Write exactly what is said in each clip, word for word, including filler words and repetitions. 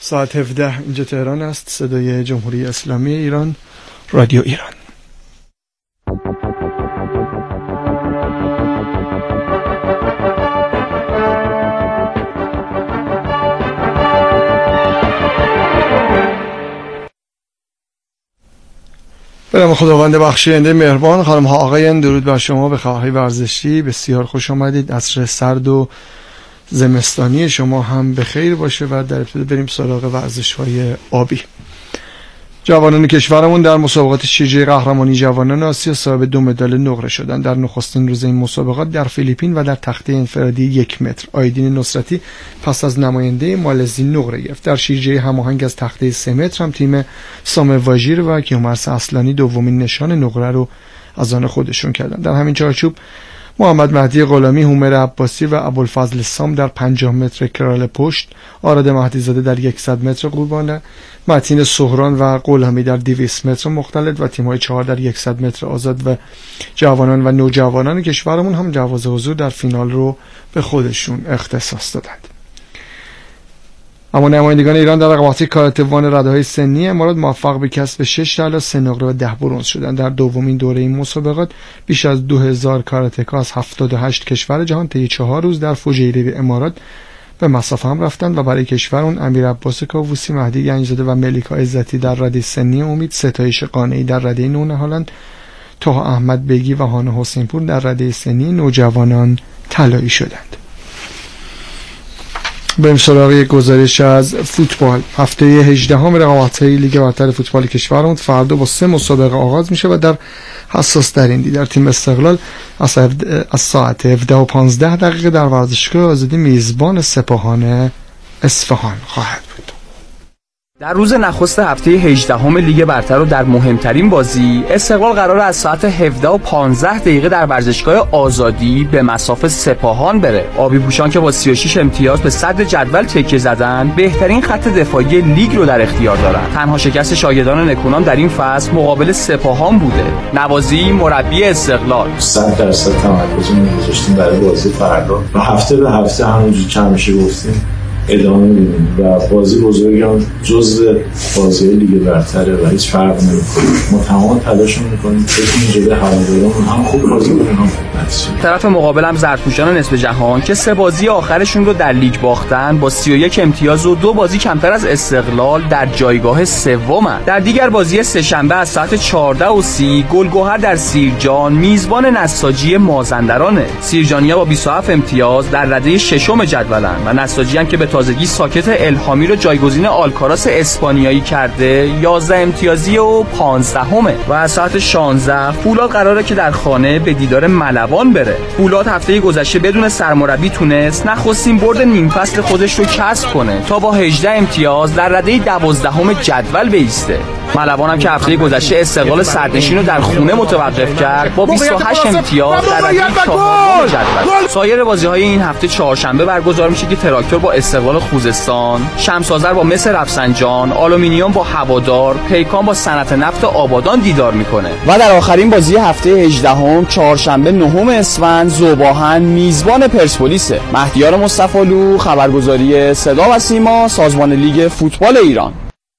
ساعت هفده اینجا تهران است. صدای جمهوری اسلامی ایران، رادیو ایران. برم خداوند بخشاینده مهربان. خانم ها آقایان، درود بر شما. به خبرهای ورزشی بسیار خوش آمدید. عصر سرد و زمستانی شما هم به خیر باشه و در ابتدا بریم سراغ ورزش‌های آبی. جوانان کشورمون در مسابقات شیرجه قهرمانی جوانان آسیا صاحب دو مدال نقره شدند. در نخستین روز این مسابقات در فیلیپین و در تخته انفرادی یک متر آیدین نصرتی پس از نماینده مالزی نقره گرفت. در شیرجه هماهنگ از تخته سه متر هم تیم سام واژیر و کیومرث اصلانی دومین نشان نقره رو از آن خودشون کردند. در همین چارچوب محمد مهدی غلامی، هومر عباسی و ابوالفضل سام در پنجاه متر کرال پشت، آراد مهدی زاده در صد متر قوربانه، متین سهران و غلامی در دویست متر مختلط و تیم‌های چهار در صد متر آزاد و جوانان و نوجوانان کشورمون هم جواز حضور در فینال رو به خودشون اختصاص دادند. اما نمایندگان ایران در رقابت کاراته وان رده‌های سنی امارات موفق به کسب شش طلا، سه نقره و ده برنز شدند. در دومین دوره این مسابقات بیش از دو هزار کاراتکا از هفتاد و هشت کشور جهان طی چهار روز در فوجیره امارات به مسافه هم رفتند و برای کشور اون امیر عباس کاووسی، مهدی گنجزاده و ملیکا عزتی در رده سنی امید، ستایش قانعی در رده نونهالند، طه احمد بیگی و هانه حسینپور در رده سنی نوجوانان طلایی شدند. بریم سراغ یک گزارش از فوتبال. هفته هجدهم رقابت‌های لیگ برتر فوتبال کشورمون فردا با سه مسابقه آغاز میشه و در حساس ترین دی در تیم استقلال از ساعت هفده و پانزده دقیقه در ورزشگاه آزادی میزبان سپاهان اصفهان خواهد بود. در روز نخست هفته هجدهم لیگ برتر و در مهمترین بازی، استقلال قراره از ساعت هفده و پانزده دقیقه در ورزشگاه آزادی به مصاف سپاهان بره. آبی پوشان که با سی و شش امتیاز به صدر جدول تکیه زدن، بهترین خط دفاعی لیگ رو در اختیار دارن. تنها شکست شاگردان نکونام در این فصل مقابل سپاهان بوده. نوازی مربی استقلال صد درصد تمرکزمون رو گذاشتیم برای بازی فردا و هفته به هفته همونجوری که همیشه گفتیم ادامه میدیم و بازی بزرگ هم جزء بازی لیگ برتره و هیچ فرق نمیکنه. ما تمام تلاشمون میکنیم که این جلوی هوادارمون هم خوب بازی کنیم هم خوب نتیجه. طرف مقابل هم زرتوشان نصف جهان که سه بازی آخرشون رو در لیگ باختن با سی و یک امتیاز و دو بازی کمتر از استقلال در جایگاه سومن. در دیگر بازی سه‌شنبه از ساعت چهارده و سی گلگهر در سیرجان میزبان نساجی مازندرانه. سیرجانی‌ها با بیست و هفت امتیاز در رده ششم جدولن و نساجی هم که به تازگی ساکت الهامی رو جایگزین آلکاراس اسپانیایی کرده یازده امتیازی و پانزدهمه. و از ساعت شانزده فولاد قراره که در خانه به دیدار ملوان بره. فولاد هفته گذشته بدون سرمربی تونست نخستین برد نیم فصل خودش رو کسب کنه تا با هجده امتیاز در رده دوازدهم جدول بایسته. ملوان هم که هفته گذشته استقلال صدرنشین رو در خونه متوقف کرد با بیست و هشت امتیاز در رده چهارم جدول. سایر بازی‌های این هفته چهارشنبه برگزار میشه که تراکتور با استقلال خوزستان، شمس آذر با مس رفسنجان، آلومینیوم با هوادار، پیکان با صنعت نفت آبادان دیدار میکنه. و در آخرین بازی هفته هجدهم چهارشنبه نهم اسفند ذوب‌آهن میزبان پرسپولیسه. مهدیار مصطفی‌لو، خبرگزاری صدا و سیما، سازمان لیگ فوتبال ایران.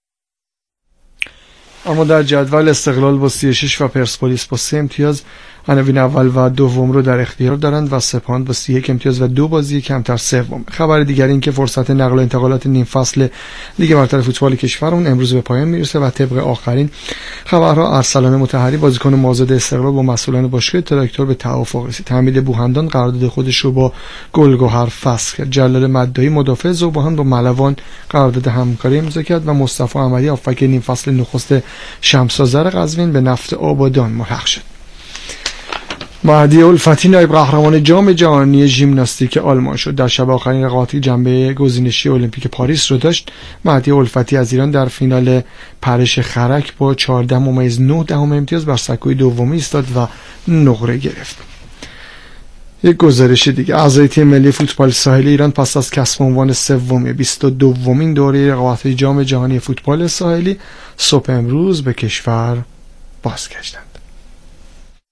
اما در جدول استقلال با سی و شش و پرسپولیس با سه امتیاز عناوین اول و دوم رو در اختیار دارند و سپاهان با سی و یک امتیاز و دو بازی کمتر سوم. خبر دیگر این که فرصت نقل و انتقالات نیم فصل لیگ برتر فوتبال کشور اون امروز به پایان میرسه و طبق آخرین خبرها ارسلان مطهری بازیکن مازاد استقلال با مسئولان باشگاه تراکتور به توافق رسید. حمید بوهندان قرارداد خودش رو با گلگهر فسخ کرد. جلال مدعی مدافع ذوب‌آهن با ملوان قرارداد همکاری امضا کرد و مصطفی احمدی هافبک نیم فصل نخست شمس آذر قزوین به نفت آبادان ملحق شد. مهدی الفتی نایب قهرمان جام جهانی ژیمناستیک آلمان شد. در شب آخرین رقابت جنبه گزینشی المپیک پاریس رو داشت. مهدی الفتی از ایران در فینال پرش خرک با چهارده ممیز نه دهم امتیاز بر سکوی دومی ایستاد و نقره گرفت. یک گزارش دیگه، اعضای تیم ملی فوتبال ساحلی ایران پس از کسب عنوان سوم بیست و دومین دوره رقابت جام جهانی فوتبال ساحلی صبح امروز به کشور بازگشتند.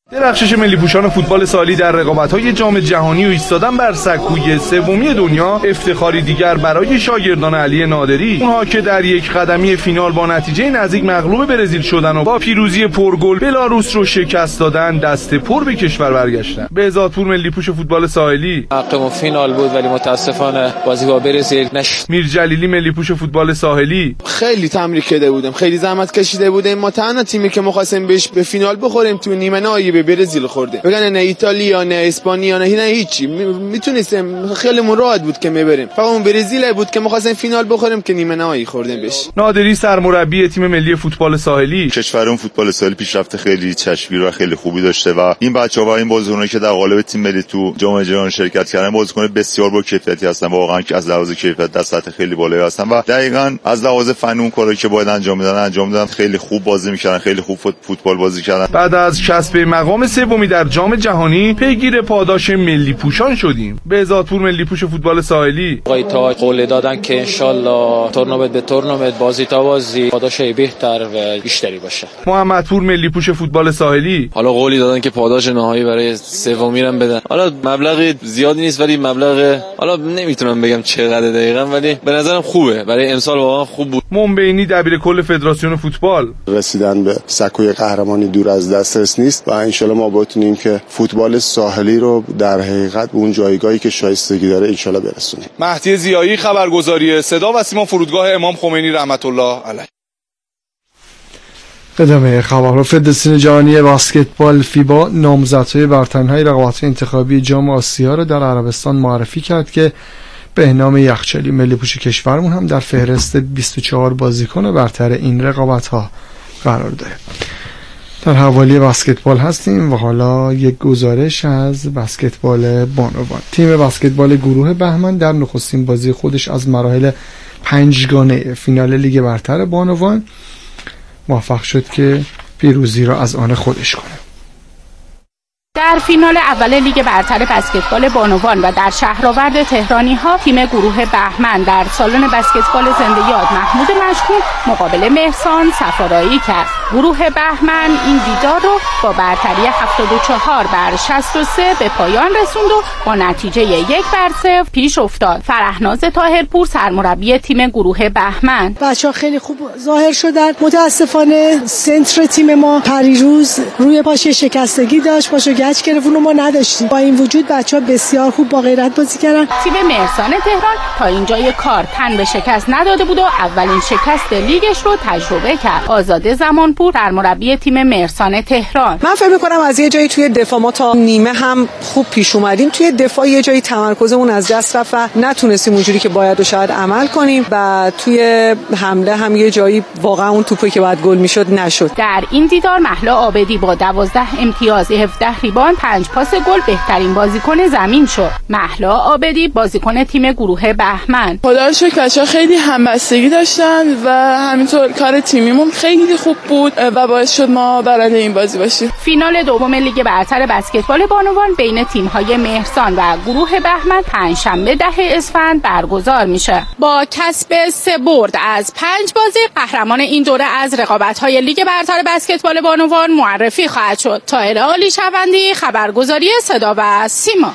درخشش ملی پوشان فوتبال ساحلی در رقابت‌های جام جهانی و ایستادن بر سکوی سومی دنیا افتخاری دیگر برای شاگردان علی نادری، اونها که در یک قدمی فینال با نتیجه نزدیک مغلوب برزیل شدن و با پیروزی پرگل بلاروس رو شکست دادن دست پر به کشور برگشتن. بهزادپور ملی پوش فوتبال ساحلی: حقمون فینال بود ولی متاسفانه بازی با برزیل نشد. میرجلیلی ملی پوش فوتبال ساحلی: خیلی تمرین کرده بودم، خیلی زحمت کشیده بودیم، ما تنها تیمی که می‌خواستیم بهش به فینال بخوریم تو نیمه نهایی به برزیل خورده. بگن نه ایتالیا نه اسپانیا نه نه هیچی، میتونستیم خیلی راحت بود که میبریم، فقط اون برزیل بود که می‌خواستیم فینال بخوریم که نیمه نهایی خوردیم بهش. نادری سرمربی تیم ملی فوتبال ساحلی: کشورمون فوتبال ساحلی پیشرفت خیلی چشمگیر و خیلی خوبی داشته و این بچه‌ها و این بازیکن‌ها که در قالب تیم ملی تو جام جهانی شرکت کردن بازیکن بسیار با کیفیتی هستن، واقعا که از لحاظ کیفیت در سطح خیلی بالایی هستن و دقیقاً از لحاظ فنی اون کاری که باید انجام میدن انجام دادن. خیلی خوب بازی می‌کردن، خیلی خوب فوتبال بازی کردن. بعد از کسب مقام سومی در جام جهانی پیگیر پاداش ملی پوشان شدیم. بهزادپور ملی پوش فوتبال ساحلی: آقای تا قول دادن که انشالله تورنمنت به تورنمنت، بازی تا بازی پاداش بهتر و بیشتری باشه. محمدپور ملی پوش فوتبال ساحلی: حالا قولی دادن که پاداش نهایی برای سومی رو بدن. حالا مبلغ زیادی نیست ولی مبلغ، حالا نمیتونم بگم چقدر دقیقاً، ولی به نظرم خوبه، برای امسال واقعا خوب بود. منبینی دبیر کل فدراسیون فوتبال: رسیدن به سکوی قهرمانی دور از دسترس نیست و انشالله ما بتونیم که فوتبال ساحلی رو در حقیقت به اون جایگاهی که شایستگی داره انشالله برسونیم. مهدی ضیایی، خبرگزاری صدا و سیما، فرودگاه امام خمینی رحمت الله علیه. ادامه خبر. فدراسیون جهانی بسکتبال فیبا نامزدهای برترهای رقابت انتخابی جام آسیا را در عربستان معرفی کرد که بهنام یخچالی ملی پوش کشورمون هم در فهرست بیست و چهار بازیکن برتر این رقابت‌ها قرار داره. در حوالی بسکتبال هستیم و حالا یک گزارش از بسکتبال بانوان. تیم بسکتبال گروه بهمن در نخستین بازی خودش از مراحل پنجگانه فینال لیگ برتر بانوان موفق شد که پیروزی را از آن خودش کنه. در فینال اول لیگ برتر بسکتبال بانوان و در شهرآورد تهرانی ها تیم گروه بهمن در سالن بسکتبال زنده یاد محمود مشکور مقابل مهرسان صفارایی کرد. گروه بهمن این دیدار رو با برتری هفتاد و چهار بر شصت و سه به پایان رسوند و با نتیجه یک بر صفر پیش افتاد. فرهناز طاهرپور سرمربی تیم گروه بهمن: بچه‌ها خیلی خوب ظاهر شدن. متاسفانه سنتر تیم ما پریروز روی پاش شکستگی داشت، پاشو گچ گرفت، اونو ما نداشتیم. با این وجود بچه‌ها بسیار خوب با غیرت بازی کردن. تیم مهرسان تهران تا اینجای کار تن به شکست نداده بود و اولین شکست لیگش رو تجربه کرد. آزاده زمانپور سرمربی تیم مهرسان تهران: من فکر می‌کنم از یه جایی توی دفاع ما تا نیمه هم خوب پیش اومدیم. توی دفاع یه جایی تمرکزمون از دست رفت و نتونستیم اونجوری که باید و شاید عمل کنیم و توی حمله هم یه جایی واقعا اون توپی که بعد گل میشد نشد. در این دیدار مهلا عابدی با دوازده امتیاز، هفده ریباند، پنج پاس گل بهترین بازیکن زمین شد. مهلا عابدی بازیکن تیم گروه بهمن: خدا رو شکر بچه‌ها خیلی همبستگی داشتن و همینطور کار تیمیمون خیلی خوب بود و باعث شد ما برنده این بازی باشیم. فینال دوم لیگ برتر بسکتبال بانوان بین تیم‌های مهرسان و گروه بهمن پنجشنبه ده اسفند برگزار میشه. با کسب سه برد از پنج بازی قهرمان این دوره از رقابت‌های لیگ برتر بسکتبال بانوان معرفی خواهد شد. طاهره عالیشوندی، خبرگزاری صدا و سیما.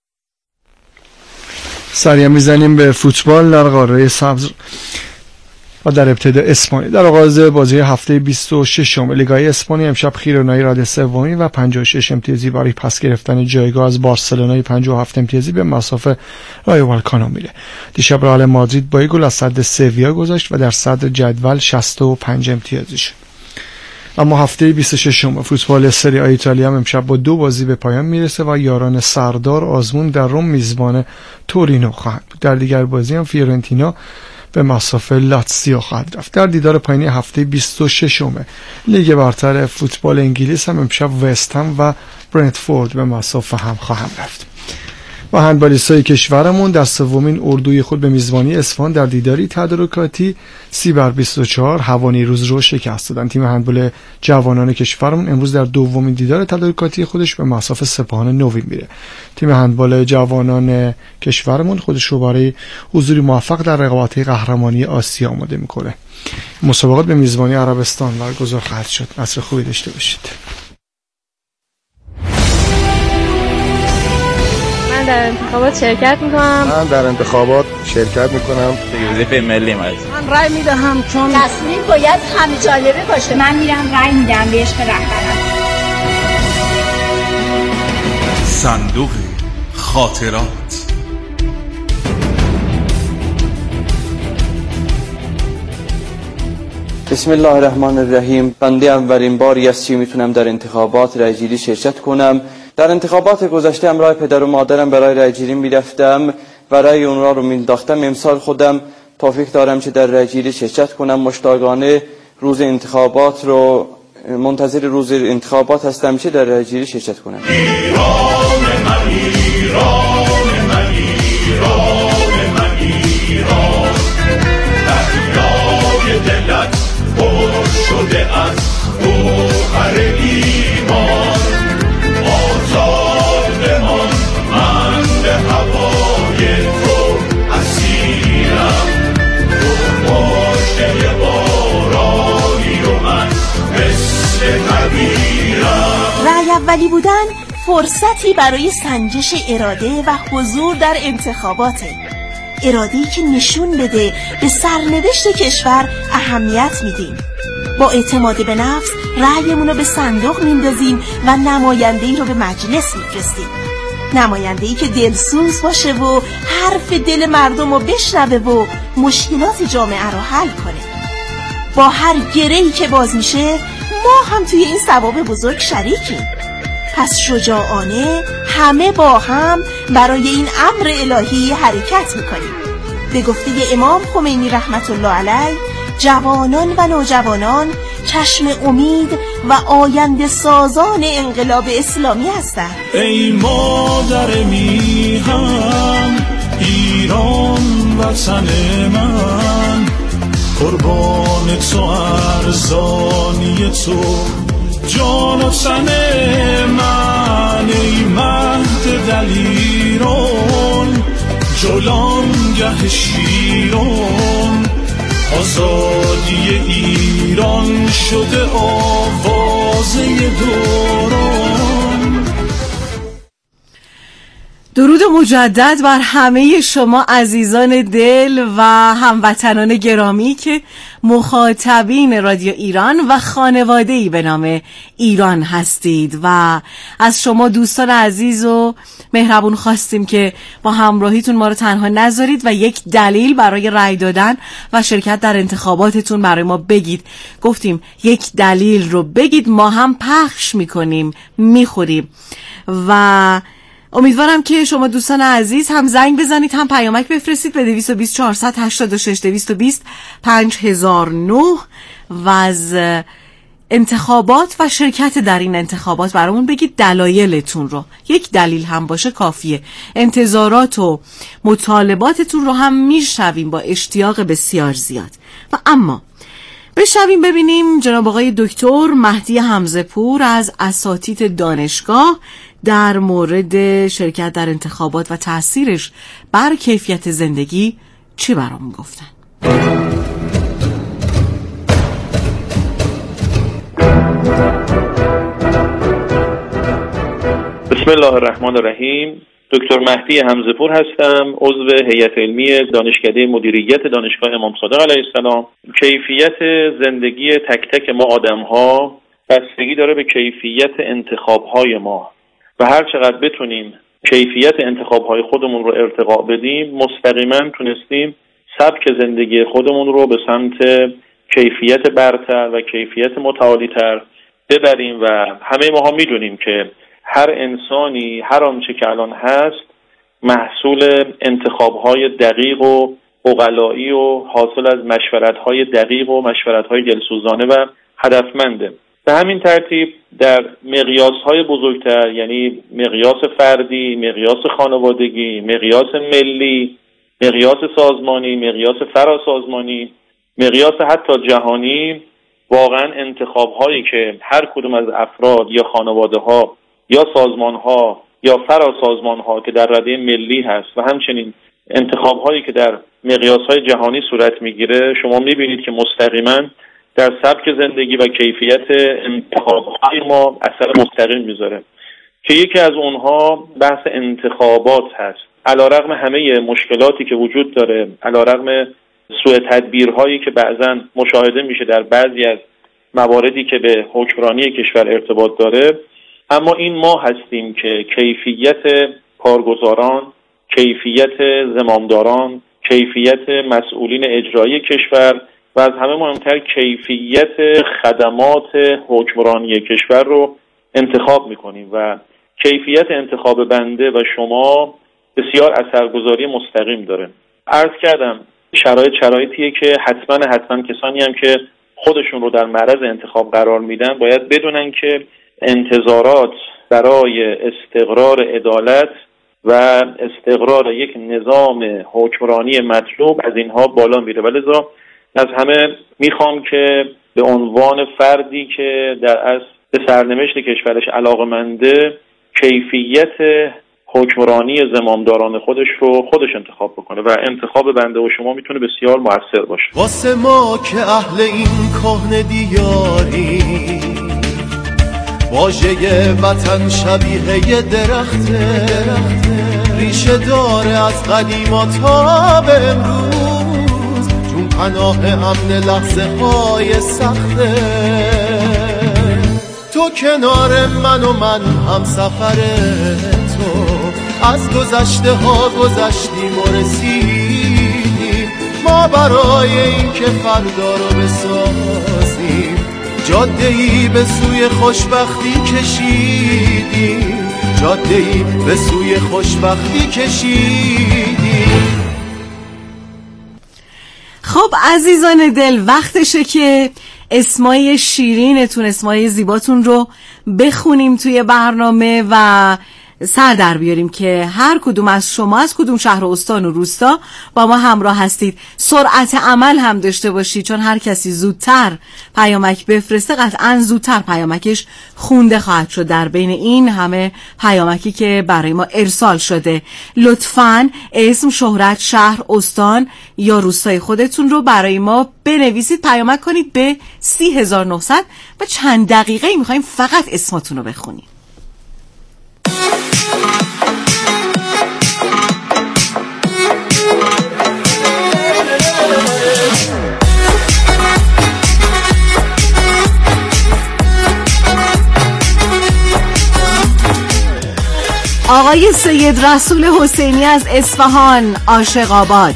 سریع میزنیم به فوتبال در قاره سبز و در ابتدا اسپانیا. در آغاز بازی هفته بیست و ششم لیگای اسپانیا امشب خیرونایی رده سومی و پنجاه و شش امتیازی برای پس گرفتن جایگاه از بارسلونای پنجاه و هفت امتیازی به مسافه رایو والکانو میره. دیشب رئال مادرید با یک گل از صدر سویا گذاشت و در صدر جدول شصت و پنج امتیازی شد. اما هفته بیست و ششم فوتبال سری آ ایتالیا هم امشب با دو بازی به پایان میرسه و یاران سردار آزمون در روم میزبان تورینو خواهند بود. در دیگر بازی هم فیورنتینا به مسافه لاتزیو خواهد رفت. در دیدار پایانی هفته بیست و ششم لیگ برتر فوتبال انگلیس هم امشب وست هم و برنتفورد به مسافه هم خواهند رفت. و هندبالیستای کشورمون در سومین اردوی خود به میزبانی اصفهان در دیداری تدارکاتی سی بر بیست و چهار هوانیروز رو شکست دادن. تیم هندبال جوانان کشورمون امروز در دومین دیدار تدارکاتی خودش به مسافه سپاهان نوین میره. تیم هندبال جوانان کشورمون خودش رو برای حضوری موفق در رقابت‌های قهرمانی آسیا آماده میکنه. مسابقات به میزبانی عربستان برگزار خواهد شد. عصر خوبی داشته باشید. من در انتخابات شرکت میکنم. من در انتخابات شرکت میکنم. وظیفه ملی من. من رای میدهم چون تصمیم باید همه جانبه باشه. من میرم رای میدم به عشق رهبرم. صندوق خاطرات. بسم الله الرحمن الرحیم. بنده اولین باری است که میتونم در انتخابات رایگیری شرکت کنم. در انتخابات گذشته همراه پدر و مادرم برای رایگیری میرفتم و رای اونها رو مینداختم. امسال خودم توفیق دارم که در رایگیری شرکت کنم. مشتاقانه روز انتخابات رو منتظر روز انتخابات هستم که در رایگیری شرکت کنم. ایران من، ایران من، ایران من، ایران دریای دلت پر شده از گوهر ایمان. آزاد بمان، من به هوای تو اسیرم. تو مژده بارانی و من مثل نبیرم. رای اولی بودن فرصتی برای سنجش اراده و حضور در انتخاباته. اراده‌ای که نشون بده به سرنوشت کشور اهمیت میدیم. با اعتماد به نفس رأیمون رو به صندوق میندازیم و نماینده‌ای رو به مجلس میفرستیم. نماینده‌ای که دلسوز باشه و حرف دل مردم رو بشنوه و مشکلات جامعه رو حل کنه. با هر گره‌ای که باز میشه ما هم توی این ثواب بزرگ شریکیم. پس شجاعانه همه با هم برای این امر الهی حرکت میکنیم. به گفته امام خمینی رحمت الله علیه، جوانان و نوجوانان چشم امید و آینده سازان انقلاب اسلامی هستند. ای مادر میهن، ایران وطن من، قربان تو ارزانی تو جان و تن من. ای مهد دلیران، جولانگه شیران، آزادی ایران شده آوازه دوران. درود مجدد بر همه شما عزیزان دل و هموطنان گرامی که مخاطبین رادیو ایران و خانواده‌ای به نام ایران هستید و از شما دوستان عزیز و مهربون خواستیم که با همراهیتون ما رو تنها نذارید و یک دلیل برای رأی دادن و شرکت در انتخاباتتون برای ما بگید. گفتیم یک دلیل رو بگید، ما هم پخش میکنیم، میخوریم و امیدوارم که شما دوستان عزیز هم زنگ بزنید هم پیامک بفرستید به دویست و بیست چهارصد هشتاد و شش دویست و بیست پنج هزار و نه و از انتخابات و شرکت در این انتخابات برامون بگید دلایلتون رو. یک دلیل هم باشه کافیه. انتظارات و مطالباتتون رو هم میشنویم با اشتیاق بسیار زیاد. و اما بشنویم ببینیم جناب آقای دکتر مهدی حمزه پور از اساتید دانشگاه در مورد شرکت در انتخابات و تأثیرش بر کیفیت زندگی چی برامون گفتن. بسم الله الرحمن الرحیم. دکتر مهدی حمزه پور هستم، عضو هیئت علمی دانشکده مدیریت دانشگاه امام صادق علیه السلام. کیفیت زندگی تک تک ما آدم‌ها بستگی داره به کیفیت انتخاب‌های ما و هر چقدر بتونیم کیفیت انتخاب‌های خودمون رو ارتقا بدیم، مستقیما تونستیم سبک زندگی خودمون رو به سمت کیفیت برتر و کیفیت متعالی‌تر ببریم و همه ما ها میدونیم که هر انسانی هر آنچه که الان هست محصول انتخاب‌های دقیق و عقلایی و حاصل از مشورت‌های دقیق و مشورت‌های دلسوزانه و هدفمنده. به همین ترتیب در مقیاس‌های بزرگتر، یعنی مقیاس فردی، مقیاس خانوادگی، مقیاس ملی، مقیاس سازمانی، مقیاس فراسازمانی، مقیاس حتی جهانی، واقعا انتخاب‌هایی که هر کدوم از افراد یا خانواده‌ها یا سازمان‌ها یا فراسازمان‌ها که در رده ملی هست و همچنین انتخاب‌هایی که در مقیاس‌های جهانی صورت می‌گیره، شما می‌بینید که مستقیما در سبک زندگی و کیفیت انتخاب‌های ما اثر مستقیم می‌ذاره. که یکی از اونها بحث انتخابات هست. علیرغم همه مشکلاتی که وجود داره، علیرغم سوء تدبیرهایی که بعضا مشاهده میشه در بعضی از مواردی که به حکمرانی کشور ارتباط داره، اما این ما هستیم که کیفیت کارگزاران، کیفیت زمامداران، کیفیت مسئولین اجرایی کشور و از همه مهمتر کیفیت خدمات حکمرانی کشور رو انتخاب میکنیم و کیفیت انتخاب بنده و شما بسیار اثرگذاری مستقیم داره. عرض کردم شرایط شرایطیه که حتما حتما کسانی هم که خودشون رو در معرض انتخاب قرار میدن باید بدونن که انتظارات برای استقرار عدالت و استقرار یک نظام حکمرانی مطلوب از اینها بالا میره. ولذا از همه میخوام که به عنوان فردی که در اصل به سرنوشت کشورش علاقه‌منده کیفیت حکمرانی زمامداران خودش رو خودش انتخاب بکنه و انتخاب بنده و شما میتونه بسیار مؤثر باشه. واسه ما که اهل این کهنه دیاری واژه وطن شبیه درخته، ریشه داره از قدیما تا به امروز، چون پناه امن لحظه های سخته. تو کنار من و من هم سفر تو، از گذشته ها گذشتیم و رسیدیم، ما برای این که فردا رو بسازیم جاده‌ای به سوی خوشبختی کشیدیم، جاده‌ای به سوی خوشبختی کشیدیم. خب عزیزان دل، وقتشه که اسمای شیرینتون، اسمای زیباتون رو بخونیم توی برنامه و سر در بیاریم که هر کدوم از شما از کدوم شهر و استان و روستا با ما همراه هستید. سرعت عمل هم داشته باشید، چون هر کسی زودتر پیامک بفرسته قطعاً زودتر پیامکش خونده خواهد شد در بین این همه پیامکی که برای ما ارسال شده. لطفاً اسم، شهرت، شهر، استان یا روستای خودتون رو برای ما بنویسید، پیامک کنید به سی هزار و نهصد و چند دقیقه میخوایم فقط اسمتون رو بخونیم. آقای سید رسول حسینی از اصفهان، عاشق آباد.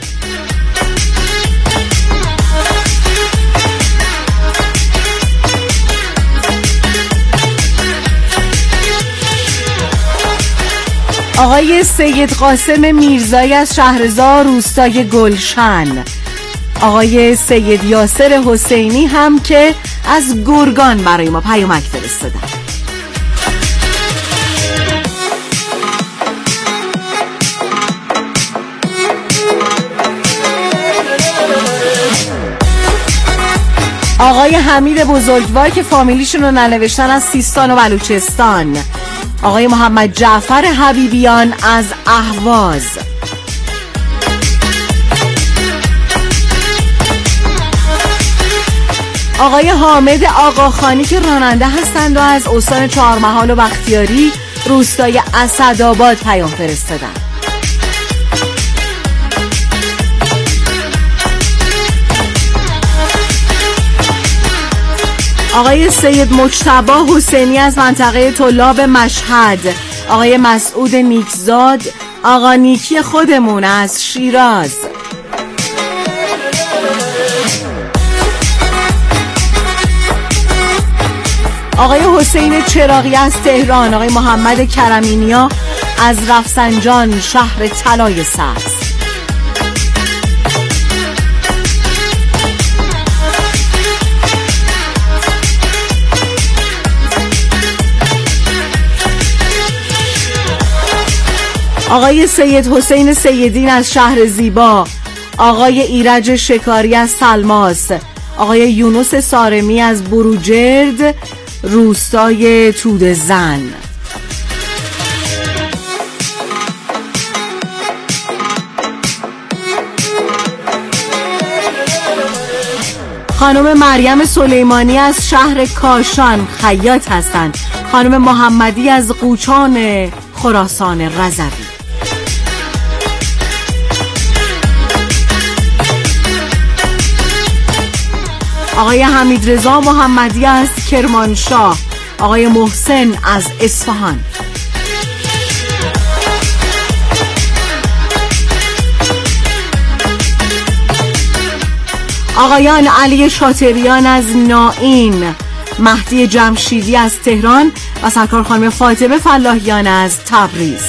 آقای سید قاسم میرزایی از شهرزار، روستای گلشن. آقای سید یاسر حسینی هم که از گرگان برای ما پیامک فرستادن. آقای حمید بزرگوار که فامیلیشون رو ننوشتن از سیستان و بلوچستان. آقای محمد جعفر حبیبیان از اهواز. آقای حامد آقاخانی که راننده هستند و از استان چهارمحال و بختیاری، روستای اسدآباد پیام فرستادن. آقای سید مجتبی حسینی از منطقه طلاب مشهد. آقای مسعود نیکزاد، آقا نیکی خودمون از شیراز. آقای حسین چراغی از تهران. آقای محمد کرمینیا از رفسنجان، شهر طلای سبز. آقای سید حسین سیدین از شهر زیبا. آقای ایرج شکاری از سلماس. آقای یونس سارمی از بروجرد، روستای توده زن. خانم مریم سلیمانی از شهر کاشان، خیاط هستند. خانم محمدی از قوچان خراسان رضوی، آقای حمیدرضا محمدی از کرمانشاه، آقای محسن از اصفهان، آقایان علی شاطریان از نائین، مهدی جمشیدی از تهران و سرکار خانم فاطمه فلاحیان از تبریز.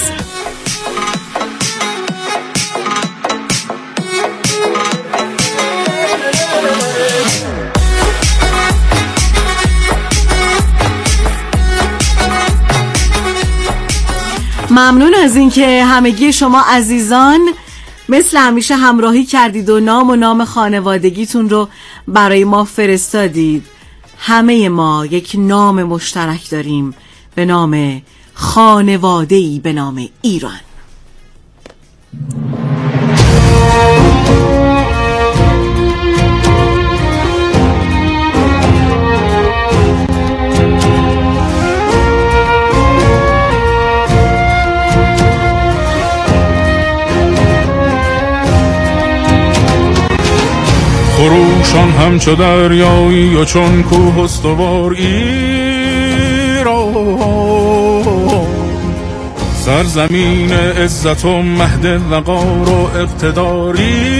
ممنون از اینکه همگی شما عزیزان مثل همیشه همراهی کردید و نام و نام خانوادگیتون رو برای ما فرستادید. همه ما یک نام مشترک داریم به نام خانواده‌ای به نام ایران. خروشان همچو دریایی و چون کوه استوار ایران، سرزمین عزت و مهد وقار و اقتدار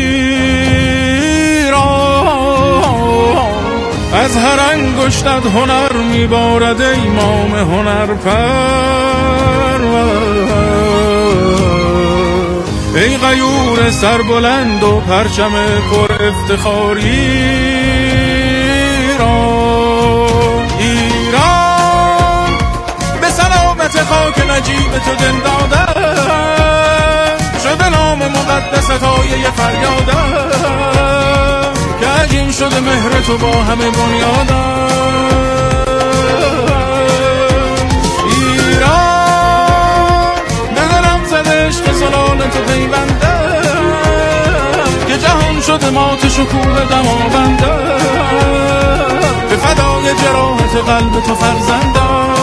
ایران. از هر انگشتت هنر میبارد امام هنر پرور، ای غیور سربلند و پرچم پر افتخار ایران. ایران به سلامت خاک نجیب تو دل دادم، شده نام مقدس تایه فریادم، که عجین شده مهر تو با همه بنیادم. عشق زلال تو پیوندم، که جهان شده مات شکوه دماوندم، به فدای جراحت قلب تو فرزندم.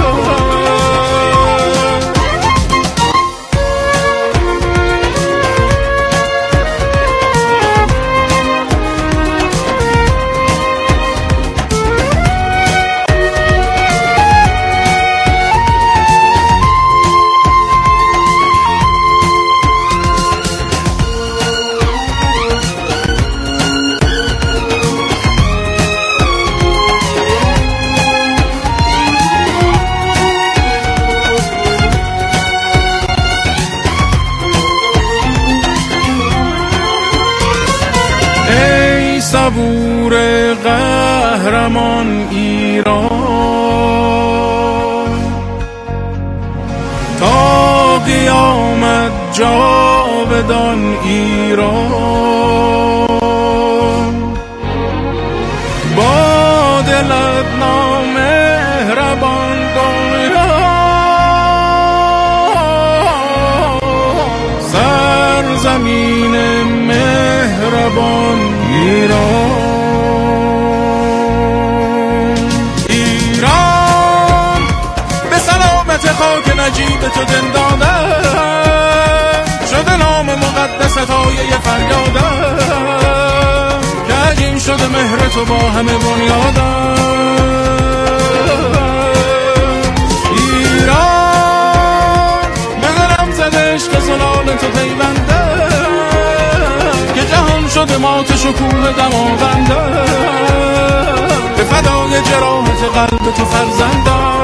صبور قهرمان ایران، تا قیامت جاودان ایران. با دلت نامهربان دنیا، سرزمین مهربان ایران. ایران به سلامت خاک نجیب تو دل دادم، شده نام مقدس تایه فریادم، که عجین شده مهر تو با همه بنیادم. ایران به دلم زده عشق زلال تو پیوندم، که جهان شده مات شکوه دماوندم، به فدای جراحت قلب تو فرزندم.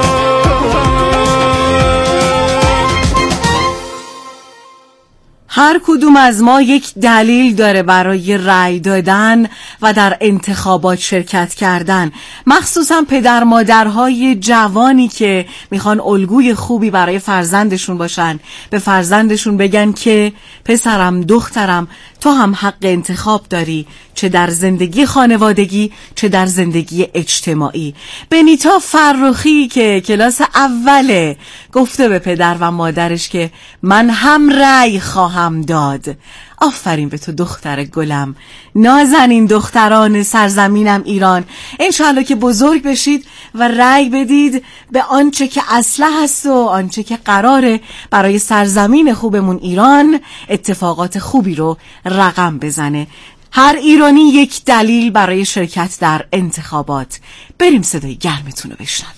هر کدوم از ما یک دلیل داره برای رأی دادن و در انتخابات شرکت کردن، مخصوصا پدر مادرهای جوانی که میخوان الگوی خوبی برای فرزندشون باشن، به فرزندشون بگن که پسرم دخترم تو هم حق انتخاب داری، چه در زندگی خانوادگی چه در زندگی اجتماعی. بنیتا فرخی که کلاس اوله گفته به پدر و مادرش که من هم رأی خواهم هم داد. آفرین به تو دختر گلم، نازنین دختران سرزمینم ایران. انشاءالله که بزرگ بشید و رأی بدید به آنچه که اصلح هست و آنچه که قراره برای سرزمین خوبمون ایران اتفاقات خوبی رو رقم بزنه. هر ایرانی یک دلیل برای شرکت در انتخابات. بریم صدای گرمتون رو بشنویم.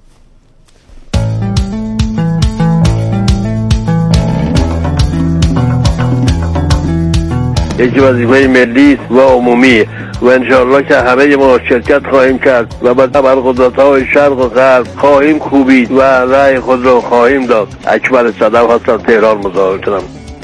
یک وظیفه ملی و عمومی و انشاءالله که همه ما شرکت خواهیم کرد و با ابرقدرت‌های شرق و غرب خواهیم کوبید و رأی خود را خواهیم داد. اکبر صدف هستم، تهران مزاحم کنم.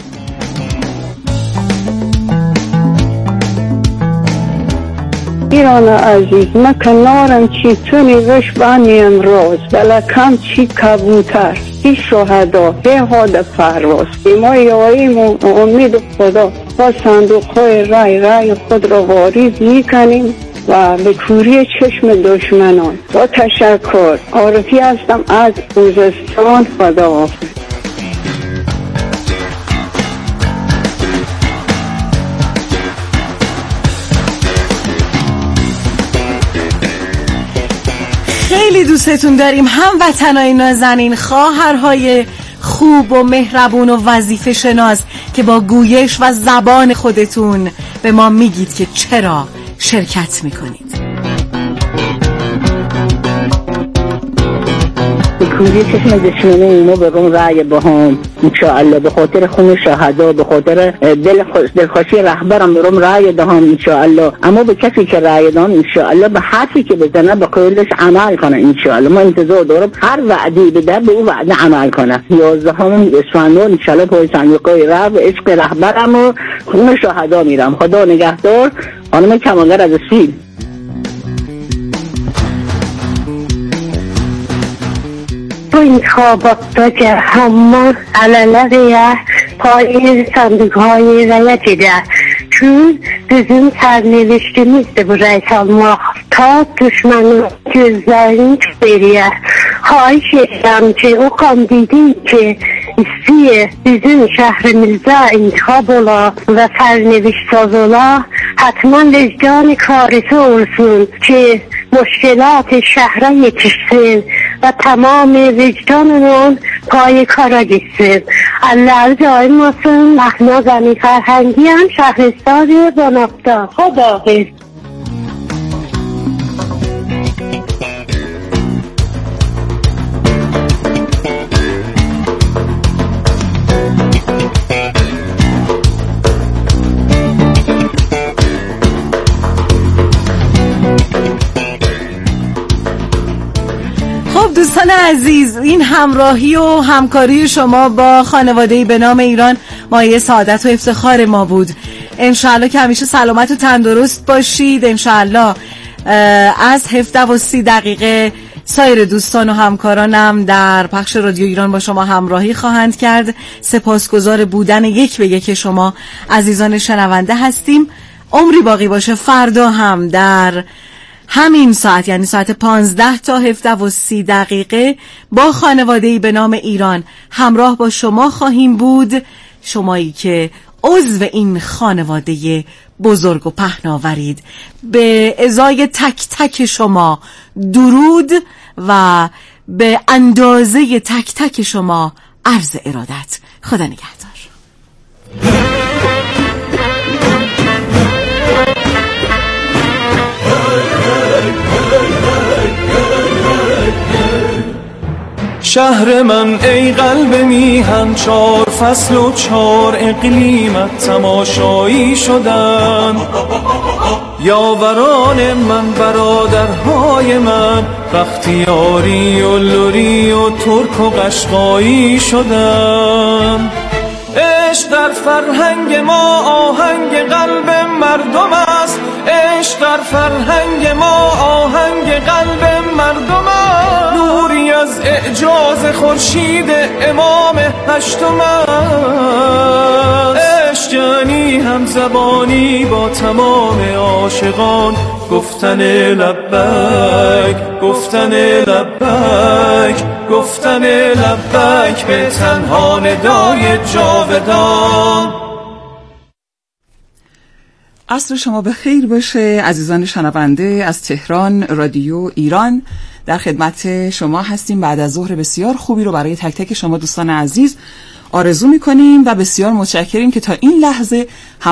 ایران عزیز، من کنارم چی تونی وش بانی امروز بلکم چی کبوتر چی شهدا به حال پرواز ما یاییم و امید خدا با صندوق های رای رای خود را واریز میکنیم و به کوری چشم دشمنان. با تشکر. عارفی هستم از خوزستان. خدا. خیلی دوستتون داریم، هموطنای نازنین، خواهرهای خوب و مهربون و وظیفه شناس که با گویش و زبان خودتون به ما میگید که چرا شرکت میکنید. کوری چشم دشمنه اینا به روم رأی بهم انشاءالله، به خاطر خون شهدا، به خاطر دل دلخوشی رهبرم به روم رأی دهم انشاءالله. اما به کسی که رأی دهم انشاءالله به حرفی که بزنه به قولش عمل کنه انشاءالله. ما انتظار دارم هر وعدی بده به او وعده عمل کنه. یازدهم اسفند انشاءالله پای صندوقای رای و عشق رهبرم و خون شهدا میرم. خدا نگهدار. خانم کمانگر از سیل. تو انتخابات که همه علالقیه پای صندوق های رای ده چون bizim serniliştimizdi bu rey almak. Ta düşmanın gözlerini veriyor. Xahiş ederim ki o kandidin ki istiyor bizim şehrimizde intikab ola ve serniliştaz ola. Hatman vicdan karisi olsun ki مشکلات شهر یتیشsin و تمام وجدانمون پای کارا گیسsin. الله دائم olsun. مهناز امی فرهنگی هم شهرستان بنابتا. خدا حافظ. دوستان عزیز، این همراهی و همکاری شما با خانواده‌ای به نام ایران مایه سعادت و افتخار ما بود. انشالله که همیشه سلامت و تندرست باشید. انشالله از هفده و سی دقیقه سایر دوستان و همکارانم در پخش رادیو ایران با شما همراهی خواهند کرد. سپاسگزار بودن یک به یک شما عزیزان شنونده هستیم. عمری باقی باشه فردا هم در همین ساعت، یعنی ساعت پانزده تا هفده و سی دقیقه با خانواده‌ای به نام ایران همراه با شما خواهیم بود. شمایی که عضو این خانواده بزرگ و پهناورید. به ازای تک تک شما درود و به اندازه تک تک شما عرض ارادت. خدا نگهدار. شهر من ای قلب میهن، چار فصل و چار اقلیمت تماشایی شدن. یاوران من، برادرهای من، بختیاری و لوری و ترک و قشقایی شدن. عشق در فرهنگ ما آهنگ قلب مردم است. عشق در فرهنگ ما آهنگ قلب مردم است. نوری از اعجاز خورشید امام هشتم است. عشق یعنی هم زبانی با تمام عاشقان. گفتن لبک، گفتن لبک، گفتن لبک به تنها ندای جاودان. عصر شما به خیر باشه عزیزان شنونده. از تهران رادیو ایران در خدمت شما هستیم. بعد از ظهر بسیار خوبی رو برای تک تک شما دوستان عزیز آرزو میکنیم و بسیار متشکریم که تا این لحظه هم